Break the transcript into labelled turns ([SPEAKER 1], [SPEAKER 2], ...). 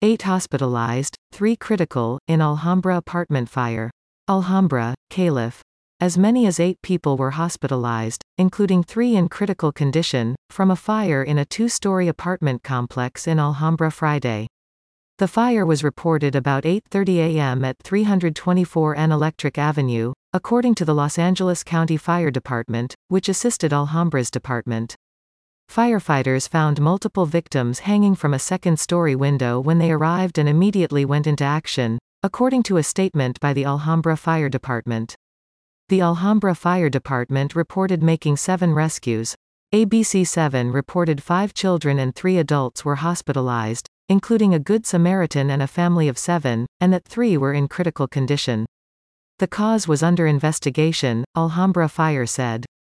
[SPEAKER 1] 8 hospitalized, 3 critical, in Alhambra apartment fire. Alhambra, Calif. As many as 8 people were hospitalized, including 3 in critical condition, from a fire in a 2-story apartment complex in Alhambra Friday. The fire was reported about 8:30 a.m. at 324 N Electric Avenue, according to the Los Angeles County Fire Department, which assisted Alhambra's department. Firefighters found multiple victims hanging from a second-story window when they arrived and immediately went into action, according to a statement by the Alhambra Fire Department. The Alhambra Fire Department reported making 7 rescues. ABC7 reported 5 children and 3 adults were hospitalized, including a Good Samaritan and a family of 7, and that 3 were in critical condition. The cause was under investigation, Alhambra Fire said.